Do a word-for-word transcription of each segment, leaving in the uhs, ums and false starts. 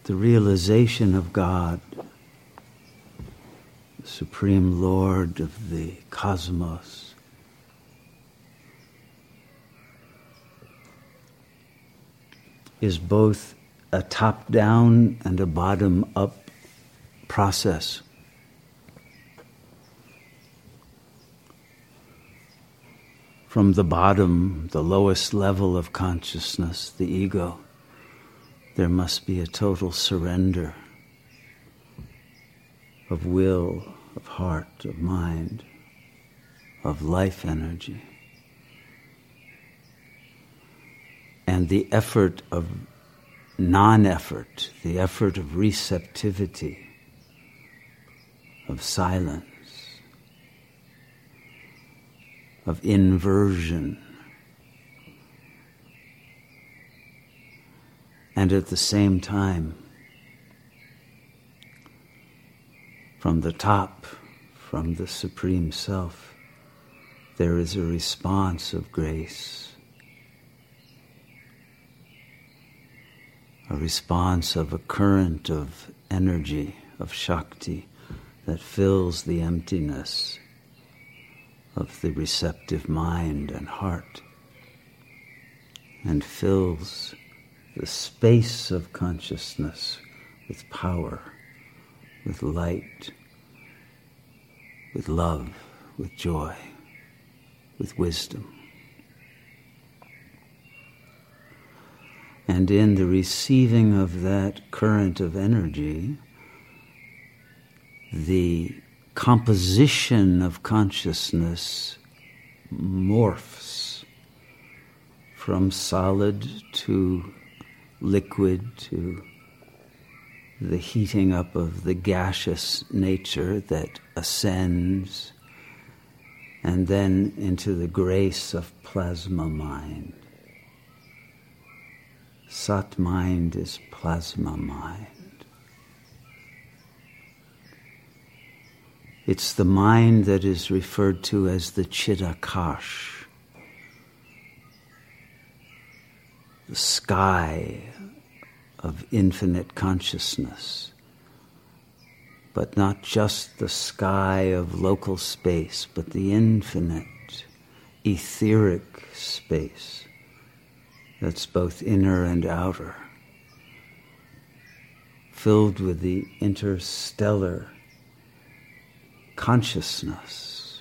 the realization of God, the Supreme Lord of the cosmos, is both a top-down and a bottom-up process. From the bottom, the lowest level of consciousness, the ego, there must be a total surrender of will, of heart, of mind, of life energy. And the effort of non-effort, the effort of receptivity, of silence, of inversion, and at the same time, from the top, from the Supreme Self, there is a response of grace, a response of a current of energy, of Shakti, that fills the emptiness of the receptive mind and heart, and fills the space of consciousness with power, with light, with love, with joy, with wisdom. And in the receiving of that current of energy, the composition of consciousness morphs from solid to liquid to the heating up of the gaseous nature that ascends, and then into the grace of plasma mind. Sat mind is plasma mind. It's the mind that is referred to as the Chidakash, the sky of infinite consciousness, but not just the sky of local space, but the infinite, etheric space that's both inner and outer, filled with the interstellar consciousness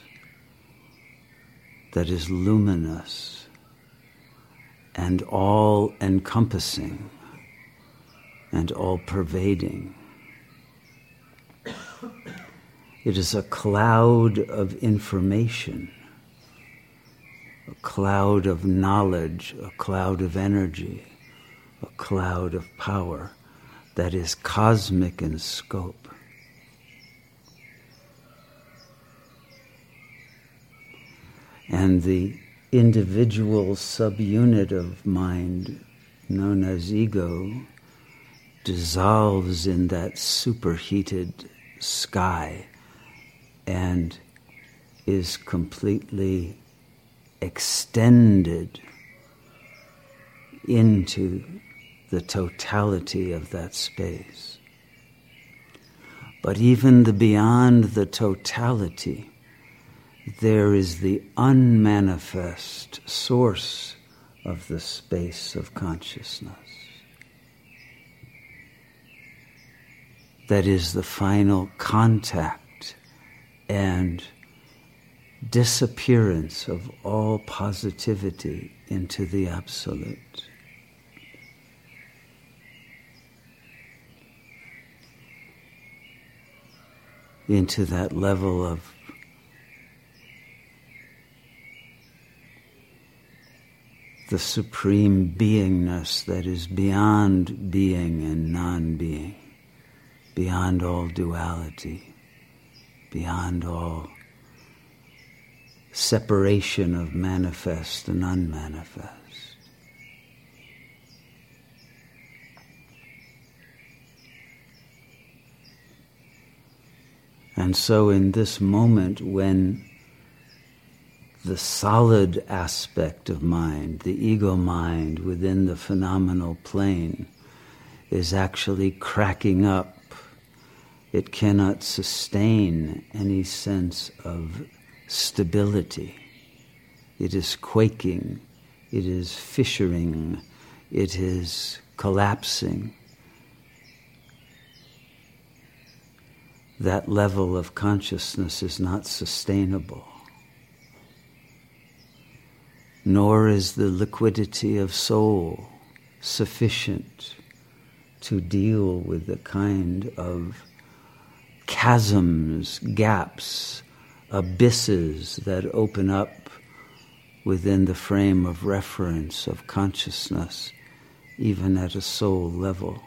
that is luminous and all-encompassing and all-pervading. It is a cloud of information, a cloud of knowledge, a cloud of energy, a cloud of power that is cosmic in scope. And the individual subunit of mind, known as ego, dissolves in that superheated sky and is completely extended into the totality of that space. But even the beyond the totality, there is the unmanifest source of the space of consciousness. That is the final contact and disappearance of all positivity into the Absolute. Into that level of the supreme beingness that is beyond being and non-being, beyond all duality, beyond all separation of manifest and unmanifest. And so in this moment when the solid aspect of mind, the ego mind within the phenomenal plane, is actually cracking up. It cannot sustain any sense of stability. It is quaking, it is fissuring, it is collapsing. That level of consciousness is not sustainable. Nor is the liquidity of soul sufficient to deal with the kind of chasms, gaps, abysses that open up within the frame of reference of consciousness, even at a soul level.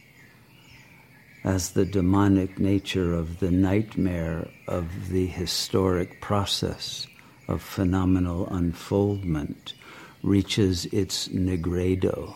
As the demonic nature of the nightmare of the historic process of phenomenal unfoldment reaches its nigredo.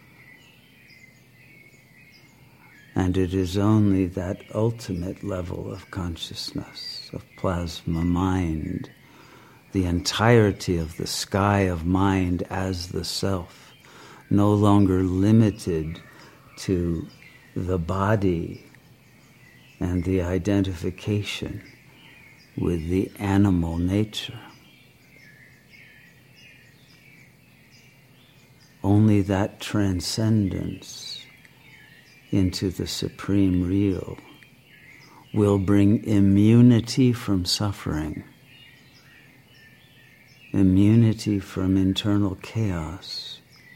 And it is only that ultimate level of consciousness, of plasma mind, the entirety of the sky of mind as the self, no longer limited to the body and the identification with the animal nature. Only that transcendence into the supreme real will bring immunity from suffering, immunity from internal chaos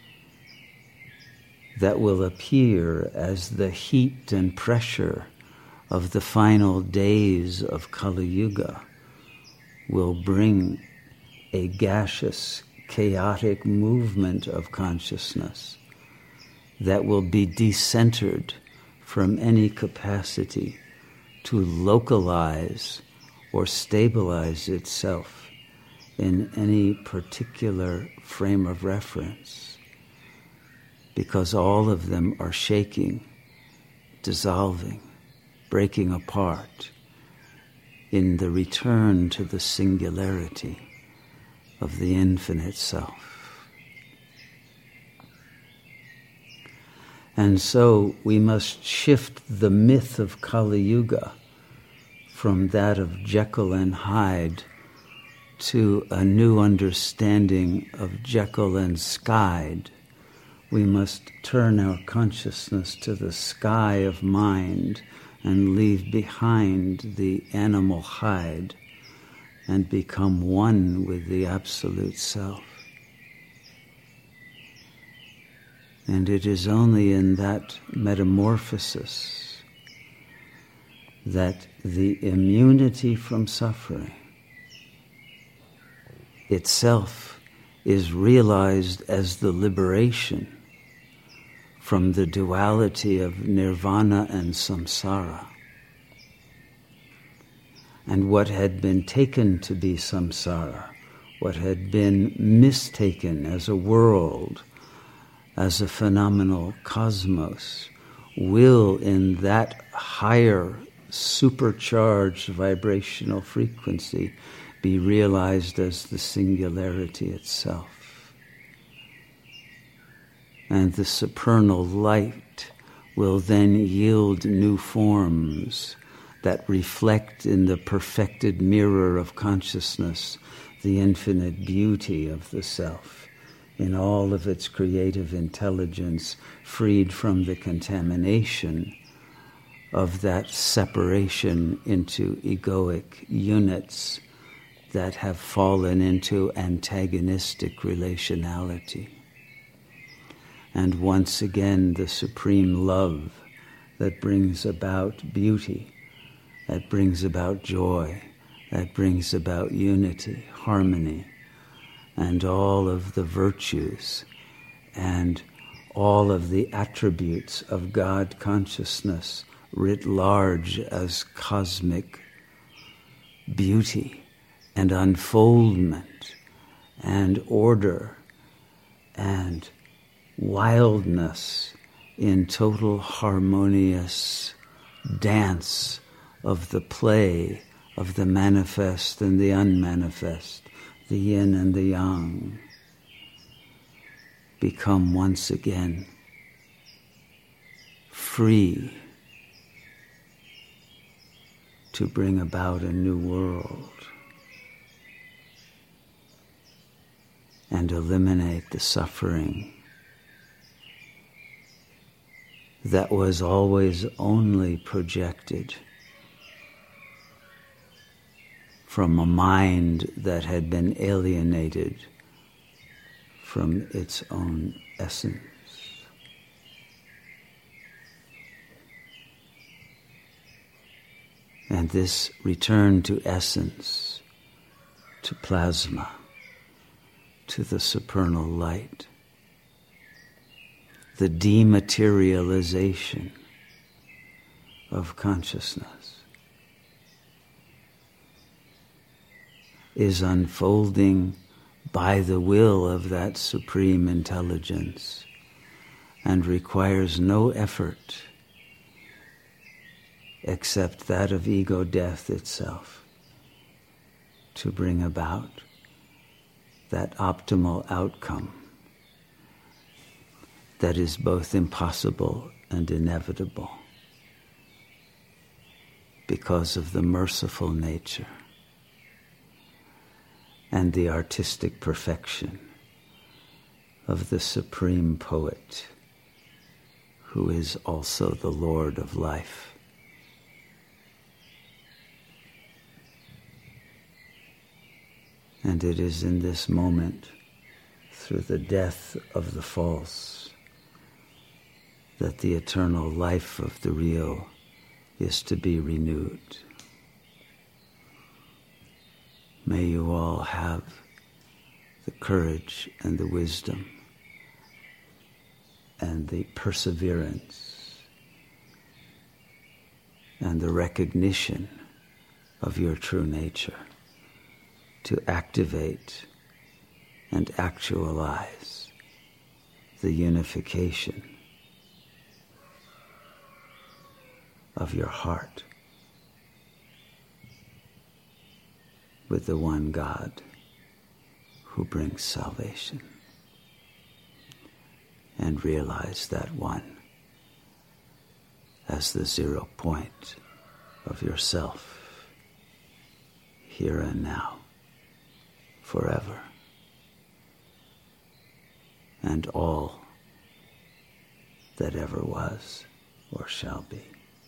that will appear as the heat and pressure of the final days of Kali Yuga will bring a gaseous, chaotic movement of consciousness that will be decentered from any capacity to localize or stabilize itself in any particular frame of reference, because all of them are shaking, dissolving, breaking apart in the return to the singularity of the infinite self. And so we must shift the myth of Kali Yuga from that of Jekyll and Hyde to a new understanding of Jekyll and Skyde. We must turn our consciousness to the sky of mind and leave behind the animal hide and become one with the Absolute Self. And it is only in that metamorphosis that the immunity from suffering itself is realized as the liberation from the duality of nirvana and samsara. And what had been taken to be samsara, what had been mistaken as a world, as a phenomenal cosmos, will in that higher supercharged vibrational frequency be realized as the singularity itself. And the supernal light will then yield new forms that reflect in the perfected mirror of consciousness the infinite beauty of the self in all of its creative intelligence, freed from the contamination of that separation into egoic units that have fallen into antagonistic relationality. And once again, the supreme love that brings about beauty, that brings about joy, that brings about unity, harmony, and all of the virtues and all of the attributes of God consciousness writ large as cosmic beauty and unfoldment and order and wildness in total harmonious dance of the play of the manifest and the unmanifest, the yin and the yang, become once again free to bring about a new world and eliminate the suffering that was always only projected from a mind that had been alienated from its own essence. And this return to essence, to plasma, to the supernal light, the dematerialization of consciousness, is unfolding by the will of that supreme intelligence and requires no effort except that of ego death itself to bring about that optimal outcome that is both impossible and inevitable because of the merciful nature and the artistic perfection of the supreme poet, who is also the Lord of life. And it is in this moment, through the death of the false, that the eternal life of the real is to be renewed. May you all have the courage and the wisdom and the perseverance and the recognition of your true nature to activate and actualize the unification of your heart with the one God who brings salvation, and realize that one as the zero point of yourself, here and now, forever, and all that ever was or shall be.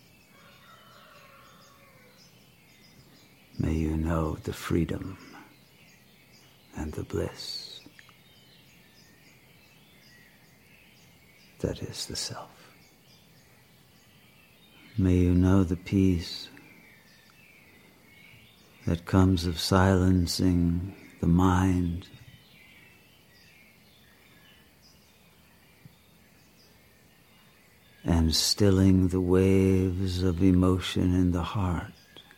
May you know the freedom and the bliss that is the self. May you know the peace that comes of silencing the mind and stilling the waves of emotion in the heart.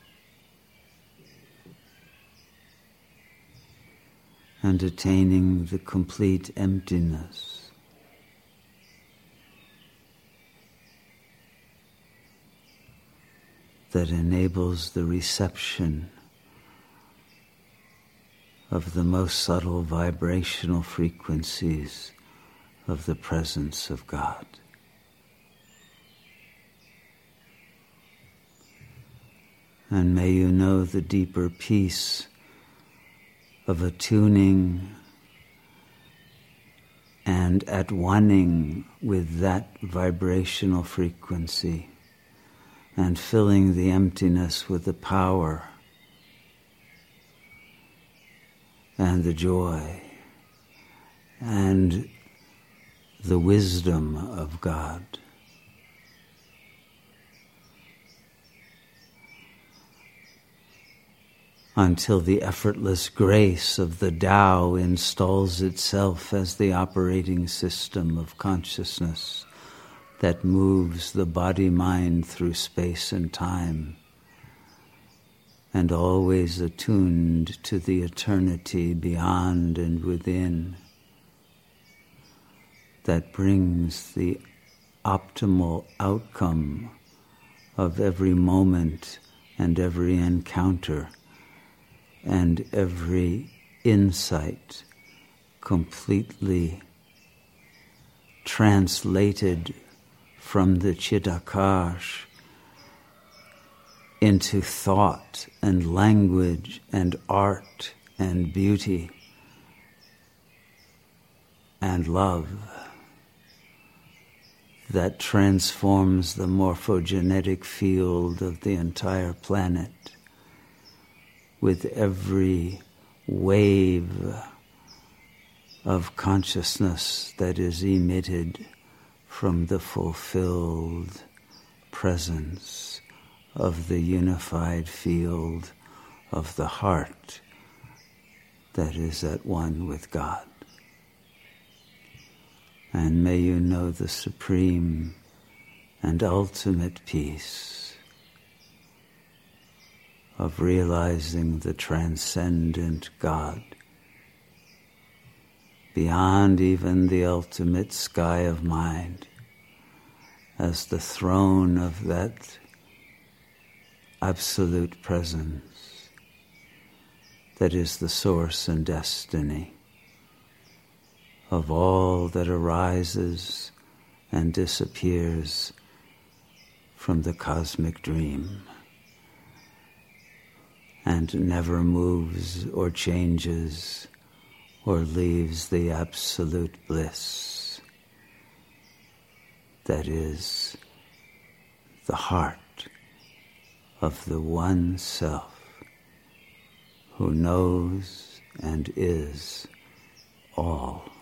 And attaining the complete emptiness that enables the reception of the most subtle vibrational frequencies of the presence of God. And may you know the deeper peace of attuning and at one-ing with that vibrational frequency and filling the emptiness with the power and the joy and the wisdom of God. Until the effortless grace of the Tao installs itself as the operating system of consciousness that moves the body-mind through space and time, and always attuned to the eternity beyond and within, that brings the optimal outcome of every moment and every encounter and every insight completely translated from the Chidakash into thought and language and art and beauty and love that transforms the morphogenetic field of the entire planet with every wave of consciousness that is emitted from the fulfilled presence of the unified field of the heart that is at one with God. And may you know the supreme and ultimate peace of realizing the transcendent God beyond even the ultimate sky of mind as the throne of that absolute presence that is the source and destiny of all that arises and disappears from the cosmic dream and never moves or changes or leaves the absolute bliss that is the heart of the one self who knows and is all.